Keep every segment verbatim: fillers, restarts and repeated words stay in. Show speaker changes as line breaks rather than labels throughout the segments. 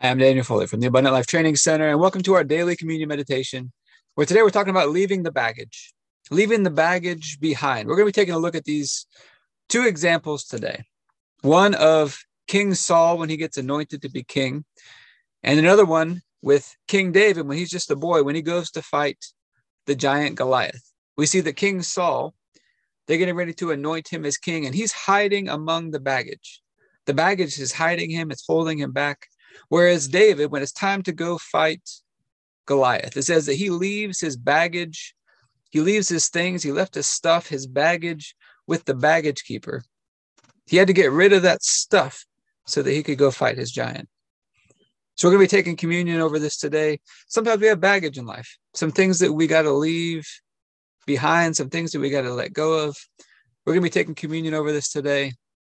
I'm Daniel Foley from the Abundant Life Training Center, and welcome to our daily communion meditation, where today we're talking about leaving the baggage, leaving the baggage behind. We're going to be taking a look at these two examples today. One of King Saul when he gets anointed to be king, and another one with King David when he's just a boy, when he goes to fight the giant Goliath. We see that King Saul, they're getting ready to anoint him as king, and he's hiding among the baggage. The baggage is hiding him, it's holding him back. Whereas David, when it's time to go fight Goliath, it says that he leaves his baggage, he leaves his things, he left his stuff, his baggage with the baggage keeper. He had to get rid of that stuff so that he could go fight his giant. So we're going to be taking communion over this today. Sometimes we have baggage in life, some things that we got to leave behind, some things that we got to let go of. We're going to be taking communion over this today,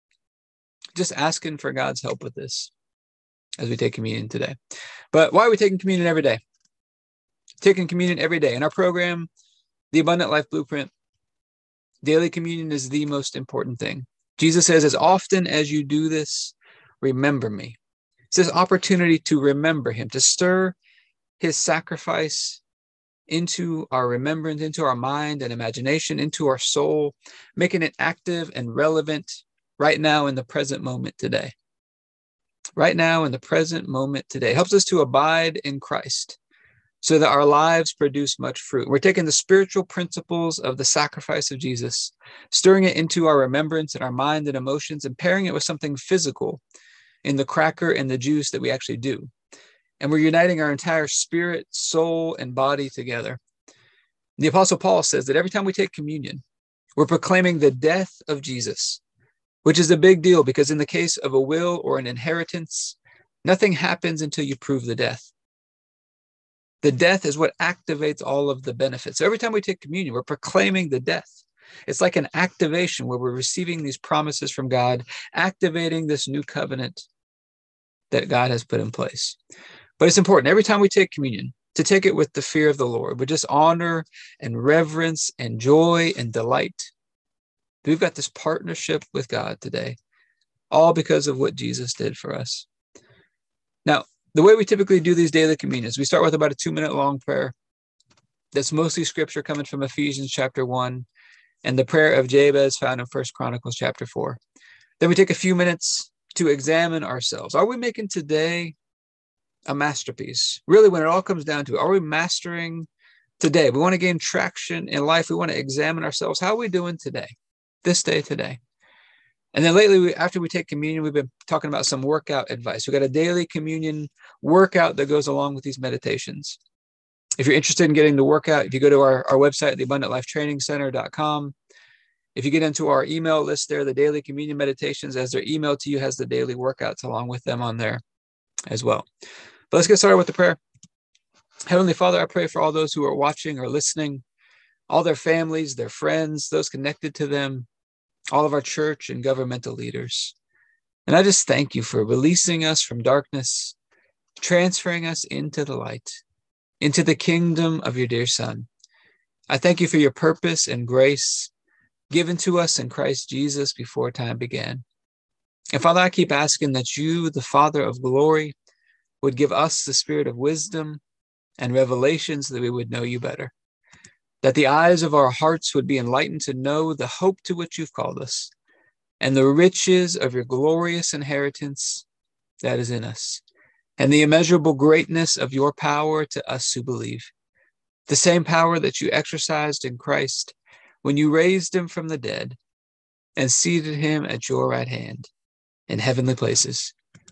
just asking for God's help with this as we take communion today. But why are we taking communion every day? Taking communion every day. In our program, the Abundant Life Blueprint, daily communion is the most important thing. Jesus says, as often as you do this, remember me. It's this opportunity to remember him, to stir his sacrifice into our remembrance, into our mind and imagination, into our soul, making it active and relevant right now in the present moment today. Right now in the present moment today. It helps us to abide in Christ so that our lives produce much fruit. We're taking the spiritual principles of the sacrifice of Jesus, stirring it into our remembrance and our mind and emotions, and pairing it with something physical in the cracker and the juice that we actually do. And we're uniting our entire spirit, soul, and body together. The Apostle Paul says that every time we take communion, we're proclaiming the death of Jesus, which is a big deal because in the case of a will or an inheritance, nothing happens until you prove the death. The death is what activates all of the benefits. So every time we take communion, we're proclaiming the death. It's like an activation where we're receiving these promises from God, activating this new covenant that God has put in place. But it's important every time we take communion to take it with the fear of the Lord, with just honor and reverence and joy and delight. We've got this partnership with God today, all because of what Jesus did for us. Now, the way we typically do these daily communions, we start with about a two-minute long prayer. That's mostly scripture coming from Ephesians chapter one and the prayer of Jabez found in First Chronicles chapter four. Then we take a few minutes to examine ourselves. Are we making today a masterpiece? Really, when it all comes down to it, are we mastering today? We want to gain traction in life. We want to examine ourselves. How are we doing today? This day today. And then lately, we, after we take communion, we've been talking about some workout advice. We've got a daily communion workout that goes along with these meditations. If you're interested in getting the workout, if you go to our, our website, the abundant life training center dot com, if you get into our email list there, the daily communion meditations, as they're emailed to you, has the daily workouts along with them on there as well. But let's get started with the prayer. Heavenly Father, I pray for all those who are watching or listening, all their families, their friends, those connected to them, all of our church and governmental leaders. And I just thank you for releasing us from darkness, transferring us into the light, into the kingdom of your dear Son. I thank you for your purpose and grace given to us in Christ Jesus before time began. And Father, I keep asking that you, the Father of glory, would give us the spirit of wisdom and revelation so that we would know you better. That the eyes of our hearts would be enlightened to know the hope to which you've called us and the riches of your glorious inheritance that is in us and the immeasurable greatness of your power to us who believe. The same power that you exercised in Christ when you raised him from the dead and seated him at your right hand in heavenly places,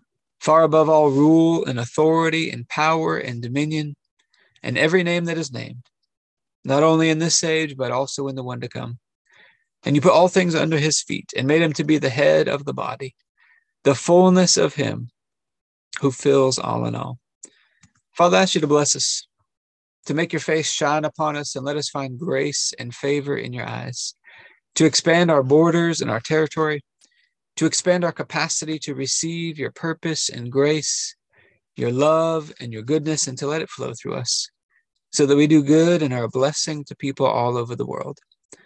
far above all rule and authority and power and dominion and every name that is named, not only in this age, but also in the one to come. And you put all things under his feet and made him to be the head of the body, the fullness of him who fills all in all. Father, I ask you to bless us, to make your face shine upon us and let us find grace and favor in your eyes, to expand our borders and our territory, to expand our capacity to receive your purpose and grace, your love and your goodness, and to let it flow through us, so that we do good and are a blessing to people all over the world.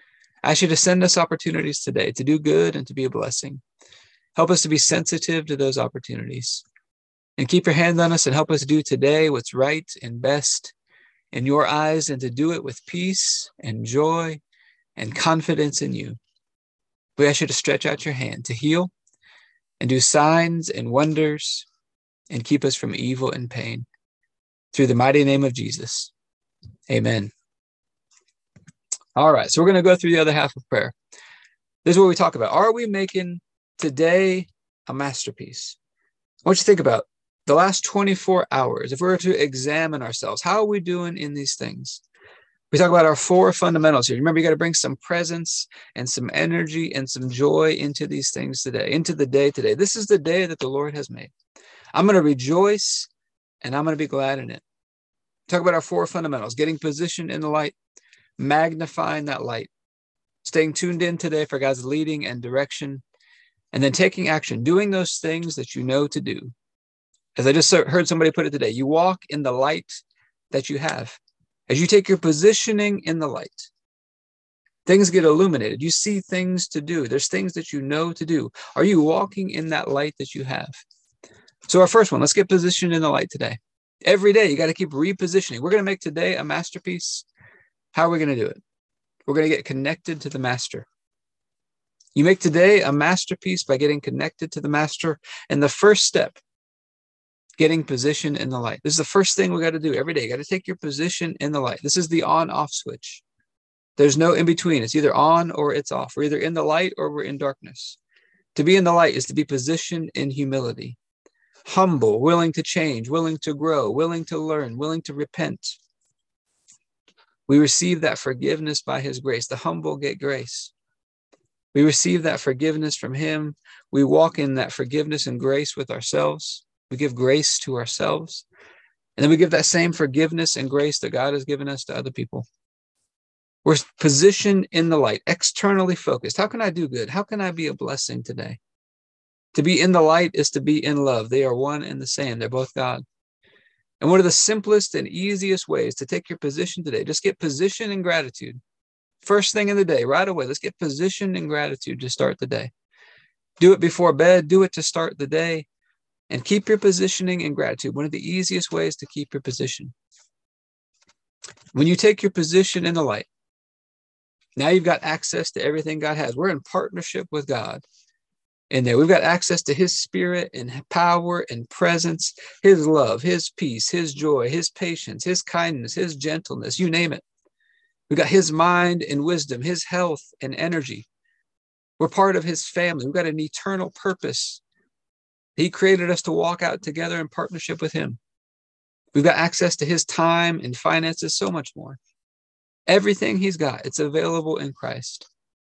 I ask you to send us opportunities today to do good and to be a blessing. Help us to be sensitive to those opportunities. And keep your hand on us and help us do today what's right and best in your eyes, and to do it with peace and joy and confidence in you. We ask you to stretch out your hand to heal and do signs and wonders and keep us from evil and pain. Through the mighty name of Jesus. Amen. All right, so we're going to go through the other half of prayer. This is what we talk about. Are we making today a masterpiece? I want you to think about the last twenty-four hours. If we were to examine ourselves, how are we doing in these things? We talk about our four fundamentals here. Remember, you got to bring some presence and some energy and some joy into these things today, into the day today. This is the day that the Lord has made. I'm going to rejoice and I'm going to be glad in it. Talk about our four fundamentals: getting positioned in the light, magnifying that light, staying tuned in today for God's leading and direction, and then taking action, doing those things that you know to do. As I just heard somebody put it today, you walk in the light that you have. As you take your positioning in the light, things get illuminated. You see things to do. There's things that you know to do. Are you walking in that light that you have? So our first one, let's get positioned in the light today. Every day, you got to keep repositioning. We're going to make today a masterpiece. How are we going to do it? We're going to get connected to the master. You make today a masterpiece by getting connected to the master. And the first step, getting positioned in the light. This is the first thing we got to do every day. You got to take your position in the light. This is the on-off switch. There's no in between. It's either on or it's off. We're either in the light or we're in darkness. To be in the light is to be positioned in humility, humble, willing to change, willing to grow, willing to learn, willing to repent. We receive that forgiveness by his grace. The humble get grace. We receive that forgiveness from him. We walk in that forgiveness and grace with ourselves. We give grace to ourselves. And then we give that same forgiveness and grace that God has given us to other people. We're positioned in the light, externally focused. How can I do good? How can I be a blessing today? To be in the light is to be in love. They are one and the same. They're both God. And one of the simplest and easiest ways to take your position today, just get position in gratitude. First thing in the day, right away, let's get positioned in gratitude to start the day. Do it before bed. Do it to start the day. And keep your positioning in gratitude. One of the easiest ways to keep your position. When you take your position in the light, now you've got access to everything God has. We're in partnership with God. And there we've got access to his spirit and power and presence, his love, his peace, his joy, his patience, his kindness, his gentleness, you name it. We've got his mind and wisdom, his health and energy. We're part of his family. We've got an eternal purpose. He created us to walk out together in partnership with him. We've got access to his time and finances, so much more. Everything he's got, it's available in Christ.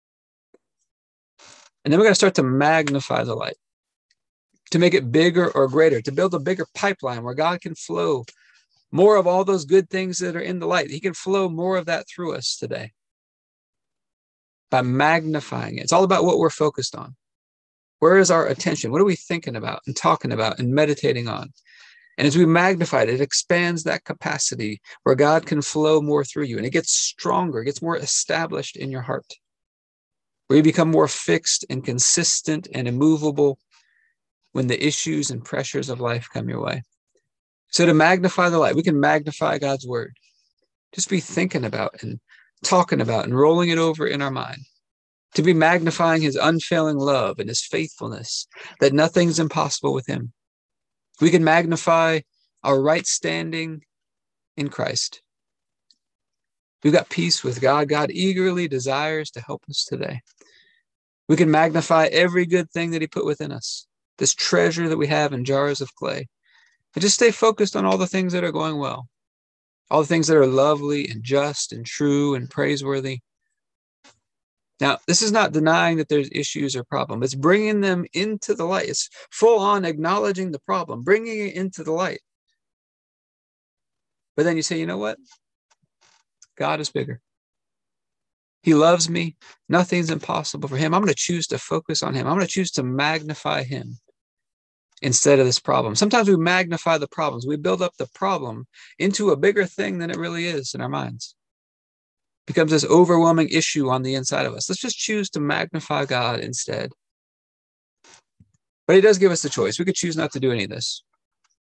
And then we're going to start to magnify the light, to make it bigger or greater, to build a bigger pipeline where God can flow more of all those good things that are in the light. He can flow more of that through us today by magnifying it. It's all about what we're focused on. Where is our attention? What are we thinking about and talking about and meditating on? And as we magnify it, it expands that capacity where God can flow more through you. And it gets stronger, it gets more established in your heart, where you become more fixed and consistent and immovable when the issues and pressures of life come your way. So to magnify the light, we can magnify God's word. Just be thinking about and talking about and rolling it over in our mind. To be magnifying his unfailing love and his faithfulness, that nothing's impossible with him. We can magnify our right standing in Christ. We've got peace with God. God eagerly desires to help us today. We can magnify every good thing that he put within us, this treasure that we have in jars of clay. And just stay focused on all the things that are going well, all the things that are lovely and just and true and praiseworthy. Now, this is not denying that there's issues or problems. It's bringing them into the light. It's full on acknowledging the problem, bringing it into the light. But then you say, you know what? God is bigger. He loves me. Nothing's impossible for him. I'm going to choose to focus on him. I'm going to choose to magnify him instead of this problem. Sometimes we magnify the problems. We build up the problem into a bigger thing than it really is in our minds. It becomes this overwhelming issue on the inside of us. Let's just choose to magnify God instead. But he does give us the choice. We could choose not to do any of this.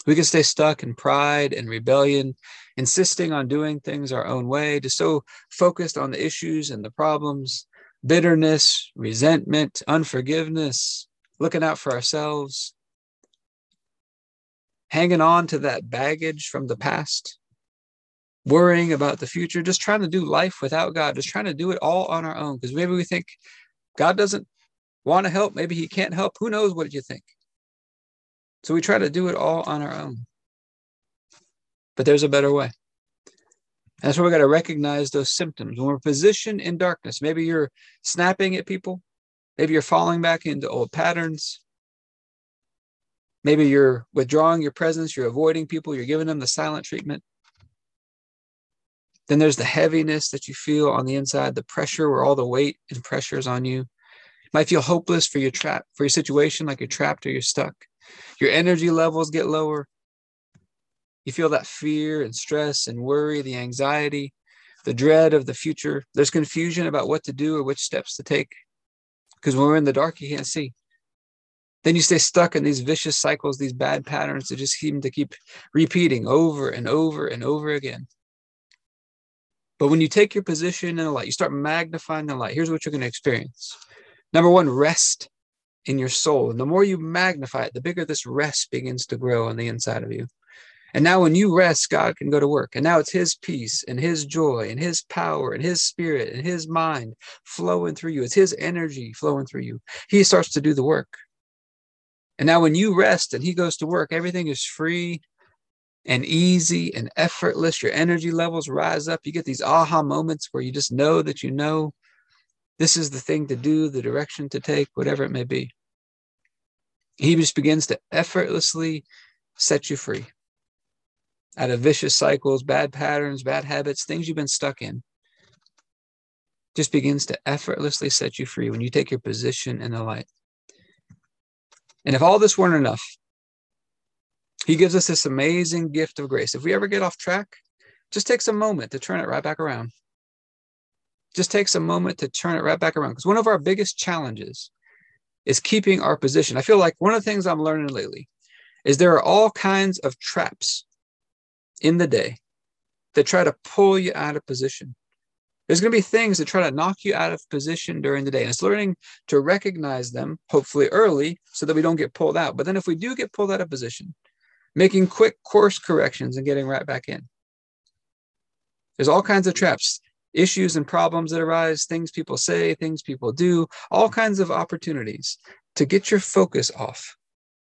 We can stay stuck in pride and rebellion, insisting on doing things our own way, just so focused on the issues and the problems, bitterness, resentment, unforgiveness, looking out for ourselves, hanging on to that baggage from the past, worrying about the future, just trying to do life without God, just trying to do it all on our own. Because maybe we think God doesn't want to help. Maybe he can't help. Who knows what you think? So we try to do it all on our own. But there's a better way. And that's where we got to recognize those symptoms. When we're positioned in darkness, maybe you're snapping at people. Maybe you're falling back into old patterns. Maybe you're withdrawing your presence. You're avoiding people. You're giving them the silent treatment. Then there's the heaviness that you feel on the inside, the pressure where all the weight and pressure is on you. You might feel hopeless for your trap, for your situation, like you're trapped or you're stuck. Your energy levels get lower. You feel that fear and stress and worry, the anxiety, the dread of the future. There's confusion about what to do or which steps to take. Because when we're in the dark, you can't see. Then you stay stuck in these vicious cycles, these bad patterns that just seem to keep repeating over and over and over again. But when you take your position in the light, you start magnifying the light. Here's what you're going to experience. Number one, rest in your soul. And the more you magnify it, the bigger this rest begins to grow on the inside of you. And now when you rest, God can go to work. And now it's his peace and his joy and his power and his spirit and his mind flowing through you. It's his energy flowing through you. He starts to do the work. And now when you rest and he goes to work, everything is free and easy and effortless. Your energy levels rise up. You get these aha moments where you just know that you know this is the thing to do, the direction to take, whatever it may be. He just begins to effortlessly set you free out of vicious cycles, bad patterns, bad habits, things you've been stuck in. Just begins to effortlessly set you free when you take your position in the light. And if all this weren't enough, he gives us this amazing gift of grace. If we ever get off track, just takes a moment to turn it right back around. Just takes a moment to turn it right back around. Because one of our biggest challenges is keeping our position. I feel like one of the things I'm learning lately is there are all kinds of traps in the day that try to pull you out of position. There's going to be things that try to knock you out of position during the day. And it's learning to recognize them, hopefully early, so that we don't get pulled out. But then if we do get pulled out of position, making quick course corrections and getting right back in. There's all kinds of traps, issues and problems that arise, things people say, things people do, all kinds of opportunities to get your focus off.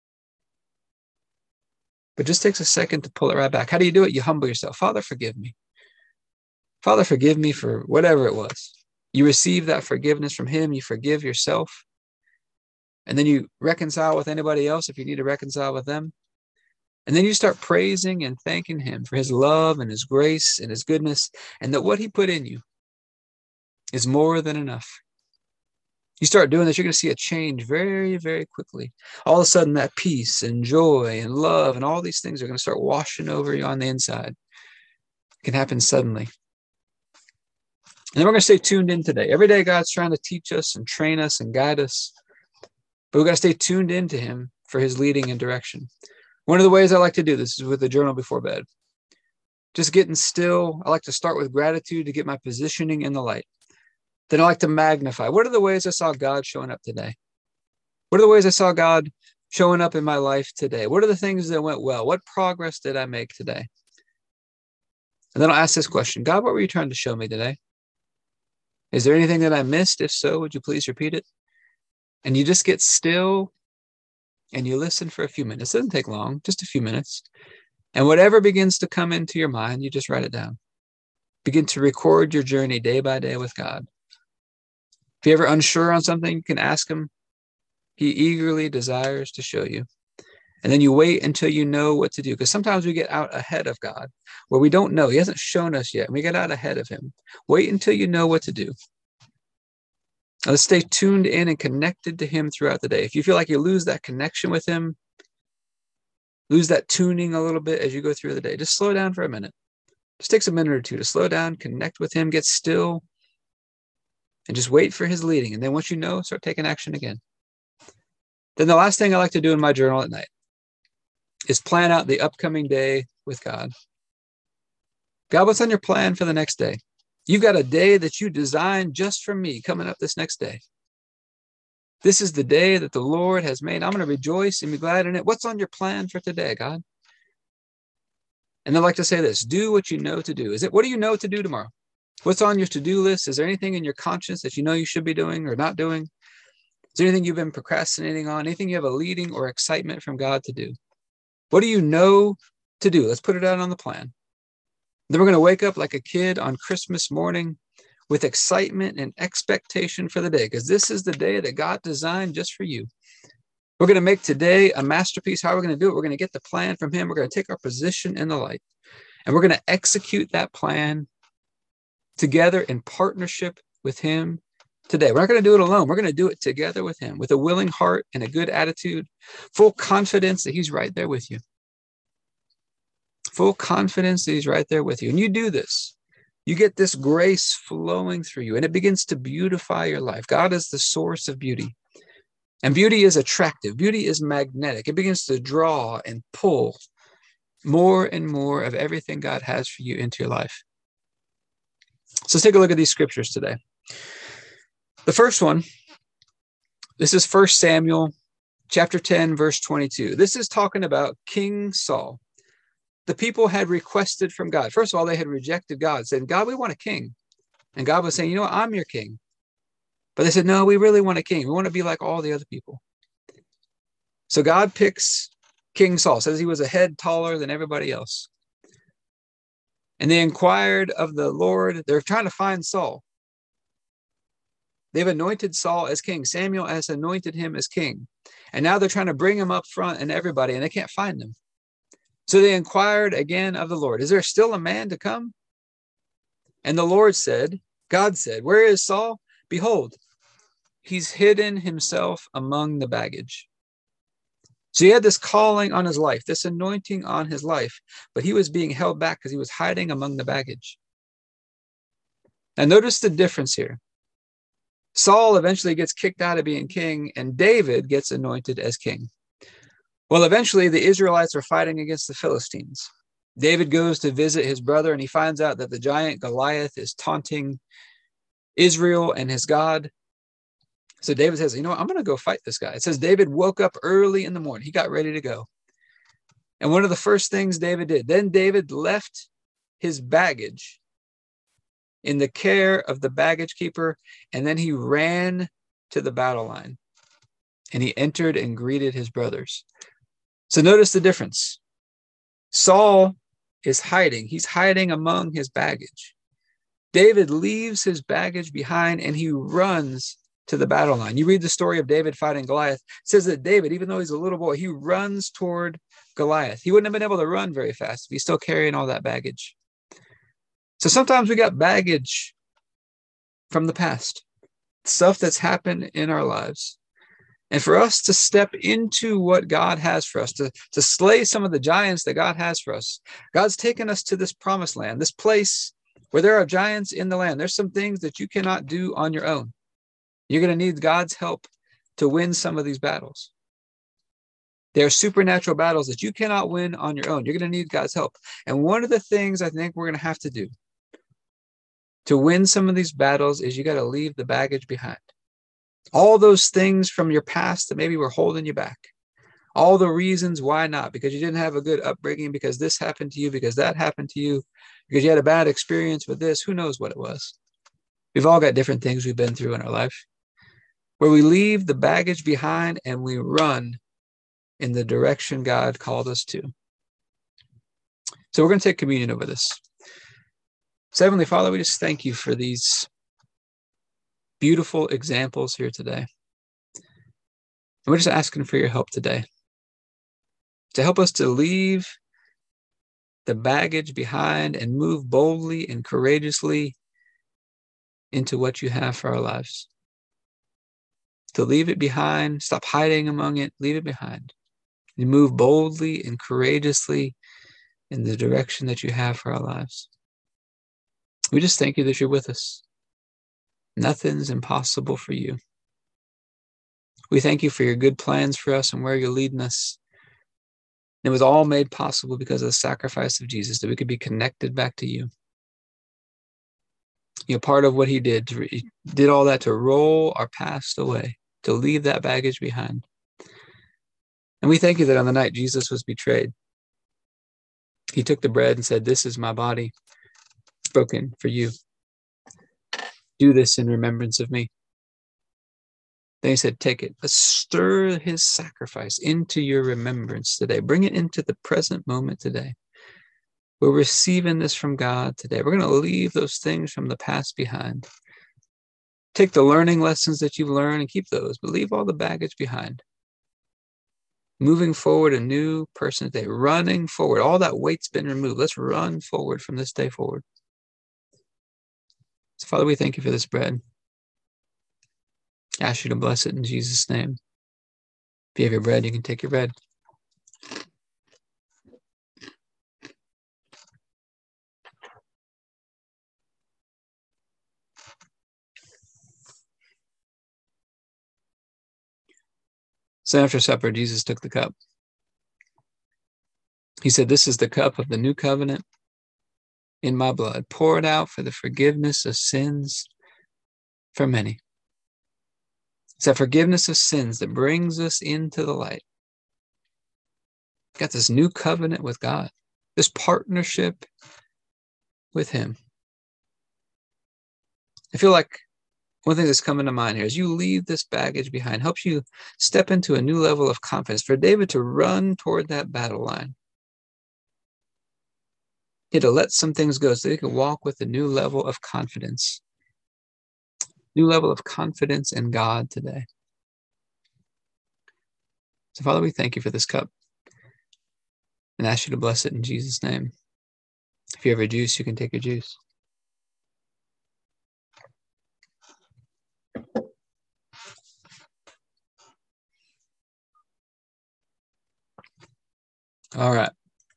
But it just takes a second to pull it right back. How do you do it? You humble yourself. Father, forgive me. Father, forgive me for whatever it was. You receive that forgiveness from him. You forgive yourself. And then you reconcile with anybody else if you need to reconcile with them. And then you start praising and thanking him for his love and his grace and his goodness, and that what he put in you is more than enough. You start doing this, you're going to see a change very, very quickly. All of a sudden, that peace and joy and love and all these things are going to start washing over you on the inside. It can happen suddenly. And then we're going to stay tuned in today. Every day, God's trying to teach us and train us and guide us. But we've got to stay tuned into him for his leading and direction. One of the ways I like to do this is with a journal before bed. Just getting still. I like to start with gratitude to get my positioning in the light. Then I like to magnify. What are the ways I saw God showing up today? What are the ways I saw God showing up in my life today? What are the things that went well? What progress did I make today? And then I'll ask this question. God, what were you trying to show me today? Is there anything that I missed? If so, would you please repeat it? And you just get still and you listen for a few minutes. It doesn't take long, just a few minutes. And whatever begins to come into your mind, you just write it down. Begin to record your journey day by day with God. If you're ever unsure on something, you can ask him. He eagerly desires to show you. And then you wait until you know what to do. Because sometimes we get out ahead of God where we don't know. He hasn't shown us yet. We get out ahead of him. Wait until you know what to do. Now, let's stay tuned in and connected to him throughout the day. If you feel like you lose that connection with him, lose that tuning a little bit as you go through the day, just slow down for a minute. Just takes a minute or two to slow down, connect with him, get still, and just wait for his leading. And then once you know, start taking action again. Then the last thing I like to do in my journal at night is plan out the upcoming day with God. God, what's on your plan for the next day? You've got a day that you designed just for me coming up this next day. This is the day that the Lord has made. I'm going to rejoice and be glad in it. What's on your plan for today, God? And I'd like to say this, do what you know to do. Is it, what do you know to do tomorrow? What's on your to-do list? Is there anything in your conscience that you know you should be doing or not doing? Is there anything you've been procrastinating on? Anything you have a leading or excitement from God to do? What do you know to do? Let's put it out on the plan. Then we're going to wake up like a kid on Christmas morning with excitement and expectation for the day, because this is the day that God designed just for you. We're going to make today a masterpiece. How are we going to do it? We're going to get the plan from him. We're going to take our position in the light, and we're going to execute that plan together in partnership with him today. We're not going to do it alone. We're going to do it together with him, with a willing heart and a good attitude, full confidence that he's right there with you. Full confidence that he's right there with you. And you do this. You get this grace flowing through you, and it begins to beautify your life. God is the source of beauty. And beauty is attractive. Beauty is magnetic. It begins to draw and pull more and more of everything God has for you into your life. So let's take a look at these scriptures today. The first one, this is First Samuel chapter ten, verse twenty-two. This is talking about King Saul. The people had requested from God. First of all, they had rejected God, saying, God, we want a king. And God was saying, you know what, I'm your king. But they said, no, we really want a king. We want to be like all the other people. So God picks King Saul, says he was a head taller than everybody else. And they inquired of the Lord. They're trying to find Saul. They've anointed Saul as king. Samuel has anointed him as king. And now they're trying to bring him up front and everybody, and they can't find him. So they inquired again of the Lord, is there still a man to come? And the Lord said, God said, where is Saul? Behold, he's hidden himself among the baggage. So he had this calling on his life, this anointing on his life, but he was being held back because he was hiding among the baggage. And notice the difference here. Saul eventually gets kicked out of being king, and David gets anointed as king. Well, eventually the Israelites are fighting against the Philistines. David goes to visit his brother, and he finds out that the giant Goliath is taunting Israel and his God. So David says, you know what, I'm going to go fight this guy. It says David woke up early in the morning. He got ready to go. And one of the first things David did, then David left his baggage in the care of the baggage keeper, and then he ran to the battle line, and he entered and greeted his brothers. So notice the difference. Saul is hiding. He's hiding among his baggage. David leaves his baggage behind, and he runs to the battle line. You read the story of David fighting Goliath. It says that David, even though he's a little boy, he runs toward Goliath. He wouldn't have been able to run very fast if he's still carrying all that baggage. So sometimes we got baggage from the past, stuff that's happened in our lives. And for us to step into what God has for us, to, to slay some of the giants that God has for us, God's taken us to this promised land, this place where there are giants in the land. There's some things that you cannot do on your own. You're going to need God's help to win some of these battles. There are supernatural battles that you cannot win on your own. You're going to need God's help. And one of the things I think we're going to have to do to win some of these battles is you got to leave the baggage behind. All those things from your past that maybe were holding you back. All the reasons why not, because you didn't have a good upbringing, because this happened to you, because that happened to you, because you had a bad experience with this, who knows what it was. We've all got different things we've been through in our life, where we leave the baggage behind and we run in the direction God called us to. So we're going to take communion over this. So Heavenly Father, we just thank you for these beautiful examples here today. And we're just asking for your help today to help us to leave the baggage behind and move boldly and courageously into what you have for our lives. To leave it behind, stop hiding among it, leave it behind. And move boldly and courageously in the direction that you have for our lives. We just thank you that you're with us. Nothing's impossible for you. We thank you for your good plans for us and where you're leading us. It was all made possible because of the sacrifice of Jesus, that we could be connected back to you. You know, part of what he did, to, he did all that to roll our past away, to leave that baggage behind. And we thank you that on the night Jesus was betrayed, he took the bread and said, "This is my body broken for you. Do this in remembrance of me." Then he said, "Take it. Let's stir his sacrifice into your remembrance today. Bring it into the present moment today. We're receiving this from God today. We're going to leave those things from the past behind. Take the learning lessons that you've learned and keep those, but leave all the baggage behind. Moving forward, a new person today, running forward. All that weight's been removed. Let's run forward from this day forward." So, Father, we thank you for this bread. I ask you to bless it in Jesus' name. If you have your bread, you can take your bread. So after supper, Jesus took the cup. He said, "This is the cup of the new covenant in my blood, poured out for the forgiveness of sins for many." It's that forgiveness of sins that brings us into the light. We've got this new covenant with God, this partnership with him. I feel like one thing that's coming to mind here is you leave this baggage behind, helps you step into a new level of confidence. For David to run toward that battle line, he had to let some things go so he could walk with a new level of confidence, new level of confidence in God today. So, Father, we thank you for this cup and ask you to bless it in Jesus' name. If you have a juice, you can take your juice. All right.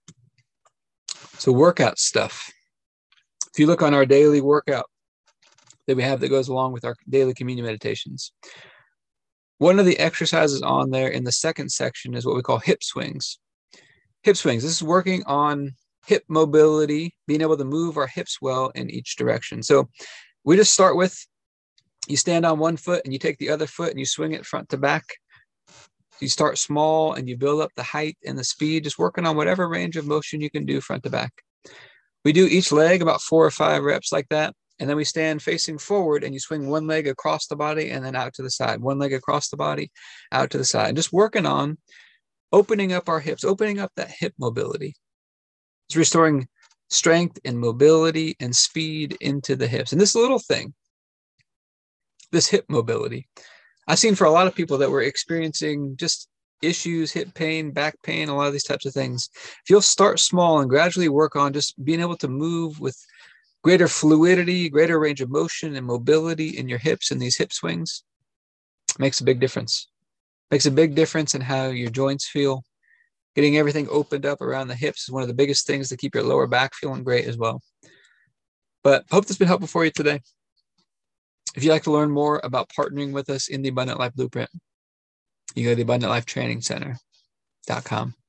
So workout stuff. If you look on our daily workout that we have that goes along with our daily communion meditations, one of the exercises on there in the second section is what we call hip swings. Hip swings. This is working on hip mobility, being able to move our hips well in each direction. So we just start with, you stand on one foot and you take the other foot and you swing it front to back. You start small and you build up the height and the speed, just working on whatever range of motion you can do front to back. We do each leg about four or five reps like that. And then we stand facing forward and you swing one leg across the body and then out to the side, one leg across the body, out to the side. Just working on opening up our hips, opening up that hip mobility. It's restoring strength and mobility and speed into the hips. And this little thing, this hip mobility, I've seen for a lot of people that were experiencing just issues, hip pain, back pain, a lot of these types of things. If you'll start small and gradually work on just being able to move with greater fluidity, greater range of motion and mobility in your hips and these hip swings, makes a big difference. Makes a big difference in how your joints feel. Getting everything opened up around the hips is one of the biggest things to keep your lower back feeling great as well. But I hope this has been helpful for you today. If you'd like to learn more about partnering with us in the Abundant Life Blueprint, you go to the abundant life training center dot com.